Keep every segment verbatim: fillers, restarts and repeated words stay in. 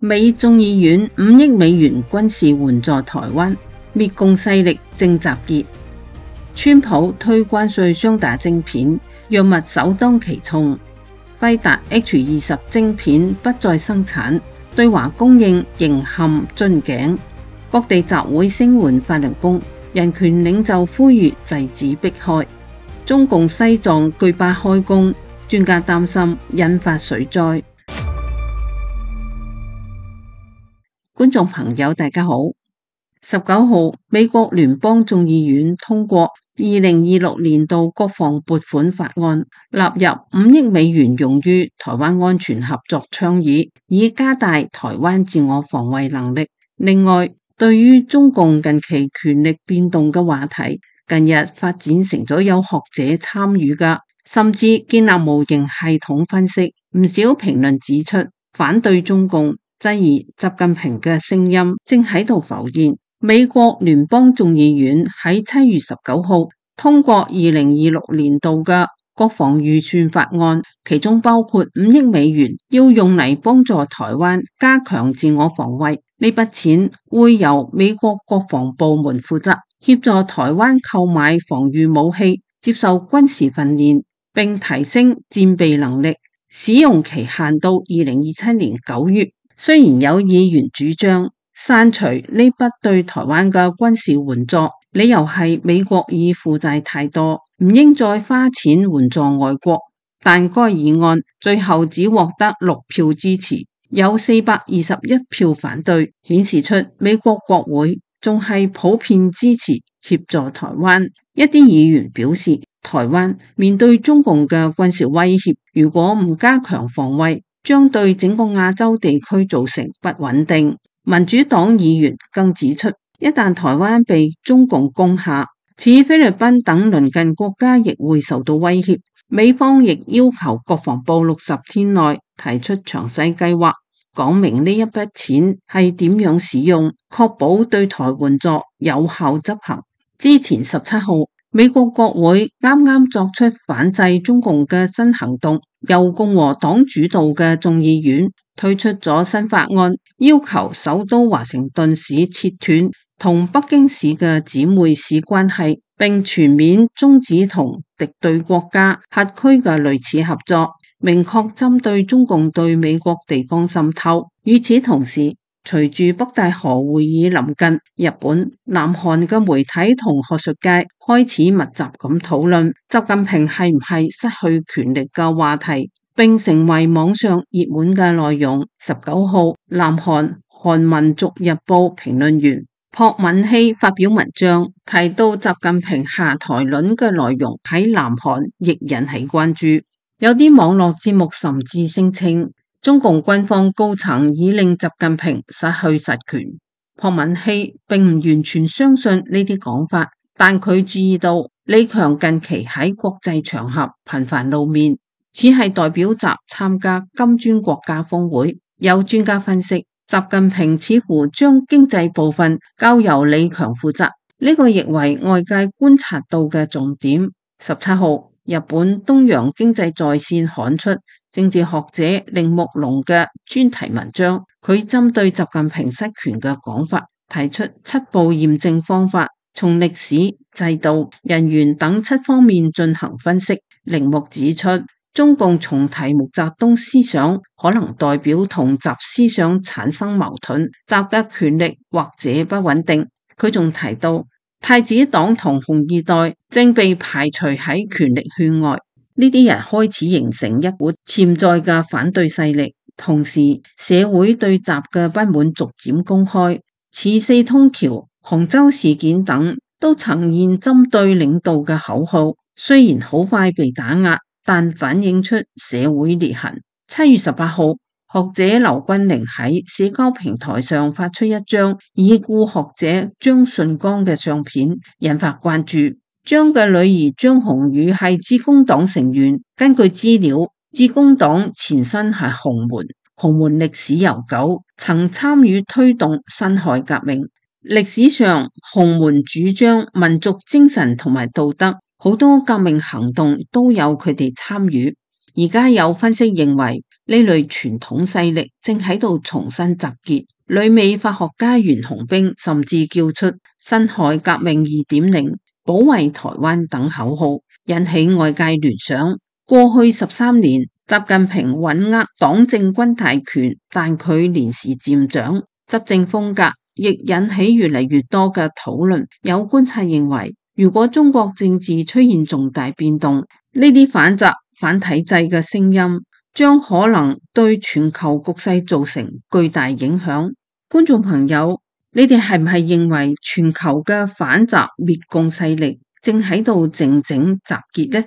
美眾議院五億美元軍事援助台灣，滅共勢力正集結。川普推關稅雙打晶片，藥物首當其衝。輝達 H 二十晶片不再生產，對華供應仍陷樽頸。各地集會聲援法輪功，人權領袖呼籲制止迫害。中共西藏巨壩開工，專家擔心引發水災。觀眾朋友大家好，十九號美國聯邦眾議院通過二零二六年度國防撥款法案，納入五億美元用於台灣安全合作倡議，以加大台灣自我防衛能力。另外，對於中共近期權力變動嘅話題，近日發展成咗有學者參與嘅，甚至建立模型系統分析。唔少評論指出，反對中共質疑習近平嘅聲音正喺度浮現。美國聯邦眾議院喺七月十九號通過二零二六年度嘅國防預算法案，其中包括五億美元要用嚟幫助台灣加強自我防衛。呢筆錢會由美國國防部門負責，協助台灣購買防禦武器、接受軍事訓練，並提升戰備能力。使用期限到二零二七年九月。雖然有議員主張刪除呢筆對台灣嘅軍事援助，理由係美國已負債太多，唔應再花錢援助外國，但該議案最後只獲得六票支持，有四百二十一票反對，顯示出美國國會仲係普遍支持協助台灣。一啲議員表示，台灣面對中共嘅軍事威脅，如果唔加強防衛，將對整個亞洲地區造成不穩定。民主黨議員更指出，一旦台灣被中共攻下，似菲律賓等鄰近國家亦會受到威脅。美方亦要求國防部六十天內提出詳細計劃，講明呢一筆錢係點樣使用，確保對台援助有效執行。之前十七號，美國國會啱啱作出反制中共嘅新行動，由共和黨主導嘅眾議院推出咗新法案，要求首都華盛頓市切斷同北京市嘅姊妹市關係，並全面終止同敵對國家轄區嘅類似合作，明確針對中共對美國地方滲透。與此同時，隨住北戴河會議臨近，日本、南韓嘅媒體同學術界開始密集咁討論習近平係唔係失去權力嘅話題，並成為網上熱門嘅內容。十九號，南韓韓民族日報評論員朴敏熙發表文章，提到習近平下台論嘅內容喺南韓亦引起關注。有啲網絡節目甚至聲稱，中共軍方高層已令習近平失去實權。朴敏熙並唔完全相信呢啲講法，但佢注意到李強近期喺國際場合頻繁露面，似係代表習參加金磚國家峰會。有專家分析，習近平似乎將經濟部分交由李強負責，呢個亦為外界觀察到嘅重點。十七號，日本東洋經濟在線刊出政治學者鈴木隆嘅專題文章，佢針對習近平失權嘅講法，提出七步驗證方法，從歷史、制度、人員等七方面進行分析。鈴木指出，中共重提毛澤東思想可能代表同習思想產生矛盾，習嘅權力或者不穩定。佢仲提到，太子黨同紅二代正被排除喺權力圈外，呢啲人開始形成一股潛在嘅反對勢力，同時社會對習嘅不滿逐漸公開。此四通橋、杭州事件等都呈現針對領導嘅口號，雖然好快被打壓，但反映出社會裂痕。七月十八號，學者劉君玲喺社交平台上發出一張已故學者張順剛嘅相片，引發關注。張嘅女兒張紅宇係致公黨成員，根據資料，致公黨前身係洪門，洪門歷史悠久，曾參與推動辛亥革命。歷史上，洪門主張民族精神同埋道德，好多革命行動都有佢哋參與。而家有分析認為， 呢類傳統勢力正喺度重新集結。旅美法學家袁弘冰甚至叫出辛亥革命二點零、保衛台灣等口號，引起外界聯想。過去十三年，習近平穩握黨政軍大權，但佢年事漸長，執政風格亦引起越嚟越多嘅討論。有觀察認為，如果中國政治出現重大變動，呢啲反習反體制嘅聲音將可能對全球局勢造成巨大影響。觀眾朋友，你哋係唔係認為全球嘅反習滅共勢力正喺度靜靜集結呢？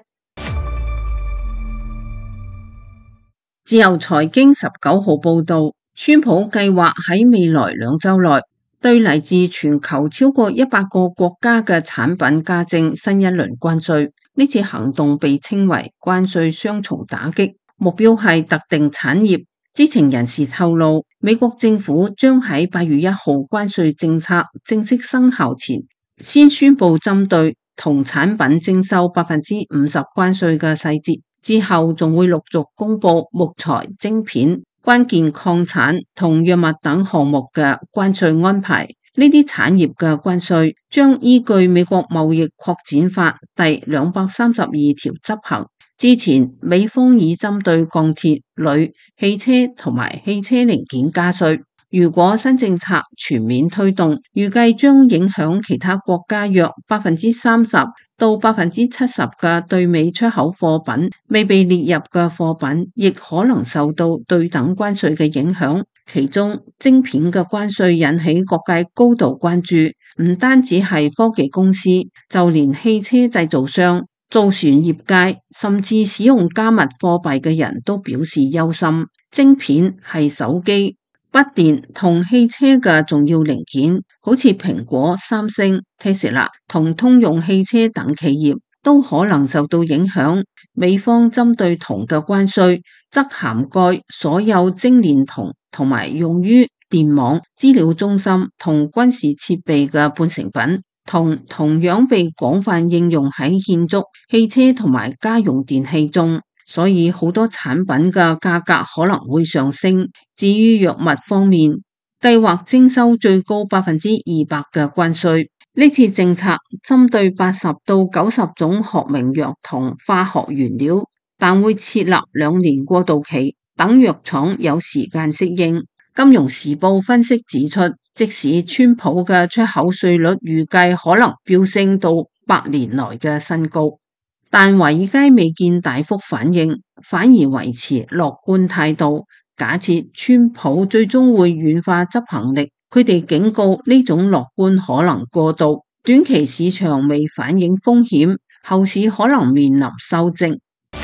自由財經十九號報道，川普計劃喺未來兩週內對嚟自全球超過一百個國家嘅產品加徵新一輪關稅。呢次行動被稱為關稅雙重打擊，目標係特定產業。知情人士透露，美國政府將喺八月一號關稅政策正式生效前，先宣布針對同產品徵收百分之五十關稅嘅細節，之後仲會陸續公布木材、晶片、關鍵礦產同藥物等項目嘅關稅安排。呢啲產業嘅關稅將依據美國貿易擴展法第兩百三十二條執行。之前美方已針對鋼鐵、鋁、汽車同埋汽車零件加稅。如果新政策全面推動，預計將影響其他國家約百分之三十到百分之七十嘅對美出口貨品。未被列入嘅貨品亦可能受到對等關稅嘅影響。其中晶片嘅關稅引起各界高度關注，唔單止係科技公司，就連汽車製造商、造船業界甚至使用加密貨幣嘅人都表示憂心。晶片係手機、筆電同汽車嘅重要零件，好似蘋果、三星、Tesla 同通用汽車等企業都可能受到影響。美方針對銅嘅關稅則涵蓋所有精煉銅同埋用於電網、資料中心同軍事設備嘅半成品。銅同樣被廣泛應用喺建築、汽車同埋家用電器中，所以好多產品嘅價格可能會上升。至於藥物方面，計劃徵收最高百分之二百嘅關稅。呢次政策針對八十到九十種學名藥同化學原料，但會設立兩年過渡期，等藥廠有時間適應。金融時報分析指出，即使川普嘅出口稅率預計可能飆升到百年來嘅新高，但華爾街未見大幅反應，反而維持樂觀態度。假設川普最終會軟化執行力，佢哋警告呢種樂觀可能過度，短期市場未反映風險，後市可能面臨修正。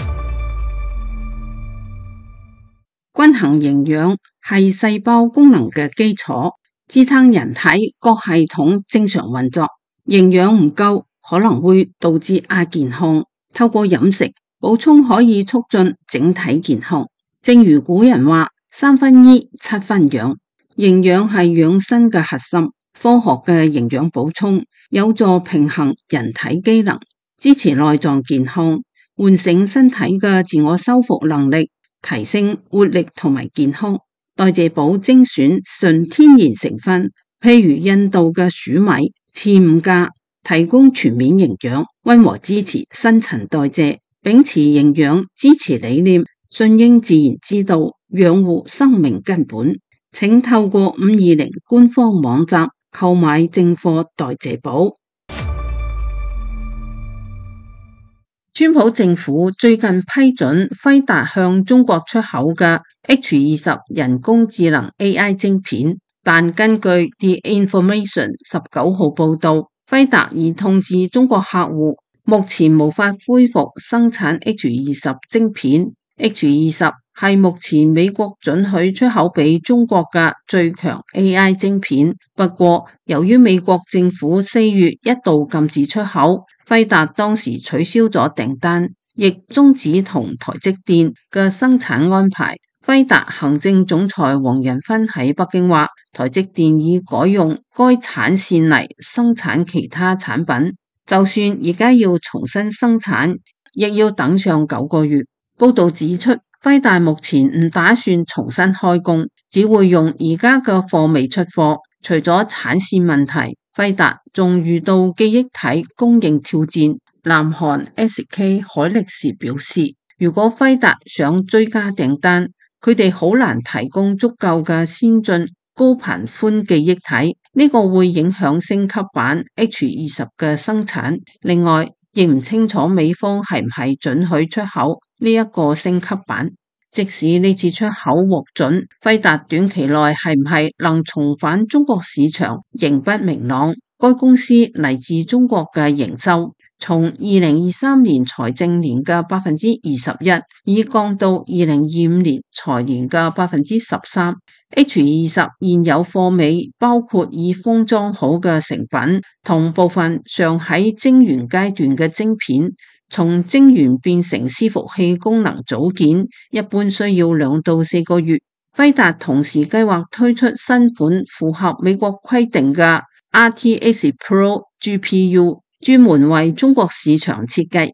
均衡營養係細胞功能嘅基礎，支撐人體各系統正常運作。營養唔夠可能會導致亞健康，透過飲食補充可以促進整體健康。正如古人話，三分醫七分養，營養係養生嘅核心。科學嘅營養補充有助平衡人體機能，支持內臟健康，喚醒身體嘅自我修復能力，提升活力同埋健康。代謝寶精選純天然成分，譬如印度嘅黍米、刺五加，提供全面營養，溫和支持新陳代謝，秉持營養支持理念，順應自然之道，養護生命根本。請透過五二零官方網站購買正貨代謝寶。川普政府最近批准輝達向中國出口嘅 H 二十人工智能 A I 晶片，但根據 The Information 十九號報道，輝達已通知中國客戶，目前無法恢復生產 H 二十晶片。H 二十係目前美國准許出口俾中國嘅最強 A I 晶片，不過由於美國政府四月一度禁止出口，輝達當時取消咗訂單，亦終止同台積電嘅生產安排。輝達行政總裁黃仁勳喺北京話，台積電已改用該產線嚟生產其他產品，就算而家要重新生產，亦要等上九個月。報道指出， 輝達目前唔打算重新開工，只會用而家嘅貨尾出貨。除咗產線問題，輝達仲遇到記憶體供應挑戰。南韓 S K 海力士表示，如果輝達想追加訂單，佢哋好難提供足夠嘅先進高頻寬記憶體，呢個會影響升級版 H 二十嘅生產。另外，亦唔清楚美方係唔係准許出口呢一個升級版。即使呢次出口獲准，輝達短期內係唔係能重返中國市場仍不明朗。該公司嚟自中國嘅營收，從二零二三年財政年嘅百分之二十一，已降到二零二五年財年嘅百分之十三。H 二十現有貨尾包括已封裝好嘅成品，同部分尚喺晶圓階段嘅晶片。從晶圓變成伺服器功能組件，一般需要兩到四個月。輝達同時計劃推出新款符合美國規定嘅 R T X Pro G P U， 專門為中國市場設計。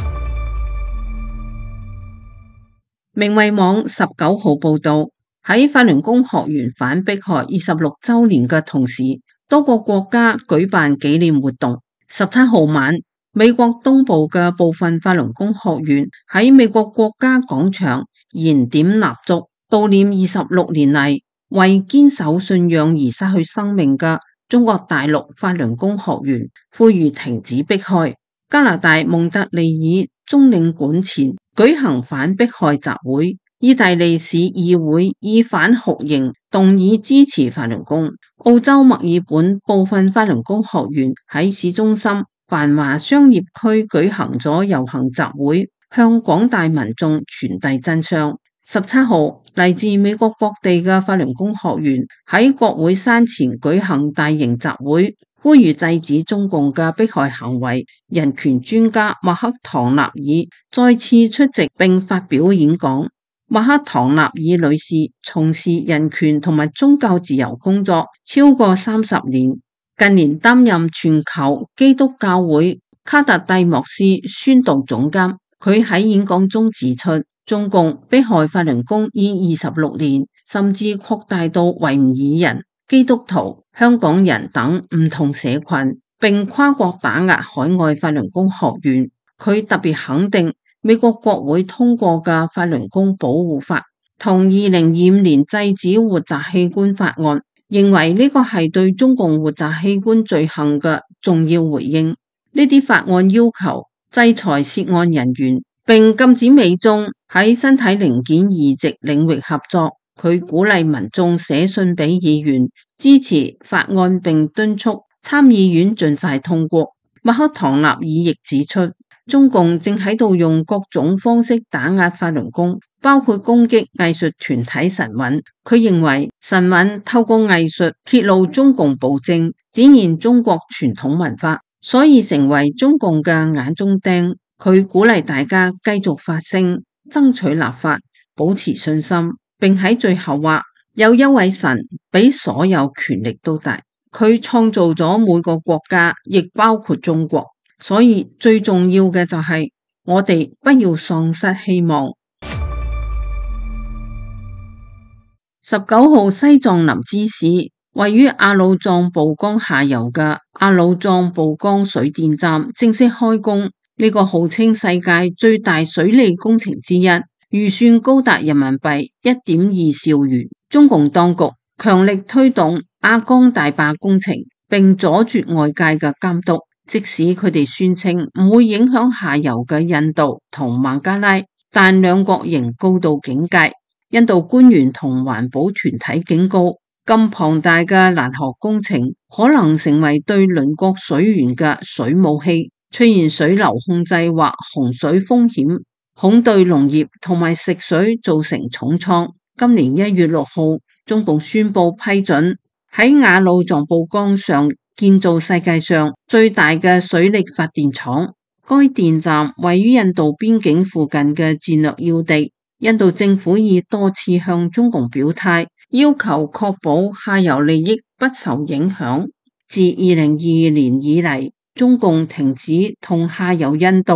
明慧網十九號報道，喺法輪功學員反迫害二十六週年嘅同時，多個國家舉辦紀念活動。十七號晚，美國東部嘅部分法輪功學員喺美國國家廣場燃點蠟燭，悼念二十六年嚟為堅守信仰而失去生命嘅中國大陸法輪功學員，呼籲停止迫害。加拿大蒙特利爾中領館前舉行反迫害集會，意大利市議會以反酷刑動議支持法輪功。澳洲墨爾本部分法輪功學員喺市中心繁華商業區舉行咗遊行集會，向廣大民眾傳遞真相。十七號，嚟自美國各地嘅法輪功學員喺國會山前舉行大型集會，呼籲制止中共嘅迫害行為。人權專家麥克唐納爾再次出席並發表演講。麥克唐納爾女士從事人權同埋宗教自由工作超過三十年。近年擔任全球基督教會卡特蒂莫斯宣道總監，佢喺演講中指出，中共迫害法輪功已二十六年，甚至擴大到維吾爾人、基督徒、香港人等唔同社群，並跨國打壓海外法輪功學員。佢特別肯定美國國會通過嘅法輪功保護法同二零二五年制止活摘器官法案，認為呢個係對中共活摘器官罪行嘅重要回應。呢啲法案要求制裁涉案人員，並禁止美中喺身體零件移植領域合作。佢鼓勵民眾寫信俾議員支持法案，並敦促參議院盡快通過。麥克唐納爾亦指出，中共正喺度用各種方式打壓法輪功，包括攻擊藝術團體神韻。佢認為神韻透過藝術揭露中共暴政，展現中國傳統文化，所以成為中共嘅眼中釘。佢鼓勵大家繼續發聲，爭取立法，保持信心，並喺最後話，有一位神比所有權力都大，佢創造咗每個國家，亦包括中國。所以最重要嘅就係我哋不要喪失希望。十九號，西藏林芝市位於阿魯藏布江下游嘅阿魯藏布江水電站正式開工，呢個號稱世界最大水利工程之一，預算高達人民幣一點二兆元。中共當局強力推動阿江大壩工程，並阻絕外界嘅監督。即使佢哋宣稱唔會影響下游嘅印度同孟加拉，但兩國仍高度警戒。印度官員同環保團體警告，咁龐大嘅攔河工程可能成為對鄰國水源嘅水武器，出現水流控制或洪水風險，恐對農業同埋食水造成重創。今年一月六號，中共宣布批准喺阿魯藏布江上建造世界上最大嘅水力發電廠。該電站位於印度邊境附近嘅戰略要地。印度政府已多次向中共表態，要求確保下游利益不受影響。自二零二二年以嚟，中共停止同下游印度、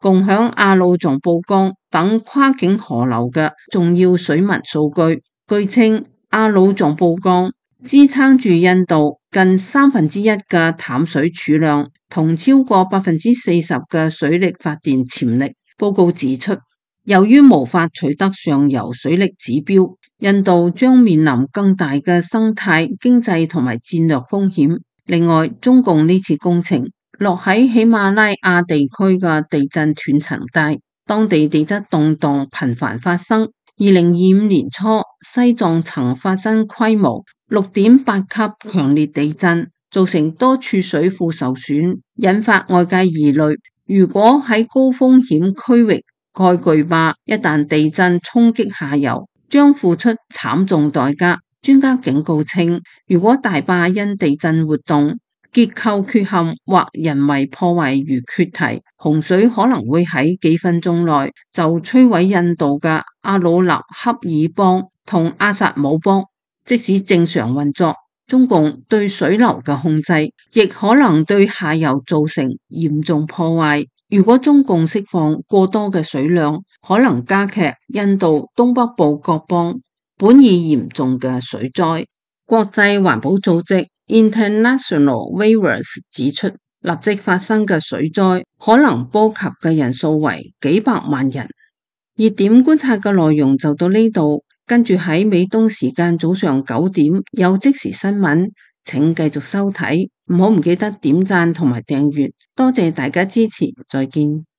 共享阿魯藏布江等跨境河流嘅重要水文數據。據稱，阿魯藏布江支撐住印度近三分之一嘅淡水儲量，同超過百分之四十嘅水力發電潛力。報告指出，由於無法取得上游水力指標，印度將面臨更大嘅生態、經濟同埋戰略風險。另外，中共呢次工程落喺喜馬拉雅地區嘅地震斷層帶，當地地質動盪頻繁發生。二零二五年初，西藏曾發生規模六點八級強烈地震，造成多處水庫受損，引發外界疑慮。如果喺高風險區域蓋巨壩，一旦地震衝擊下游，將付出慘重代價。專家警告稱，如果大壩因地震活動、結構缺陷或人為破壞如決堤，洪水可能會喺幾分鐘內就摧毀印度嘅阿魯納恰爾邦同阿薩姆邦。即使正常運作，中共對水流嘅控制亦可能對下游造成嚴重破壞。如果中共釋放過多嘅水量，可能加劇印度東北部各邦本已嚴重嘅水災。國際環保組織 International Waters 指出，立即發生嘅水災可能波及嘅人數為幾百萬人。熱點觀察嘅內容就到呢度，跟住喺美東時間早上九點有即時新聞，請繼續收睇，唔好唔記得點讚同埋訂閱，多謝大家支持，再見。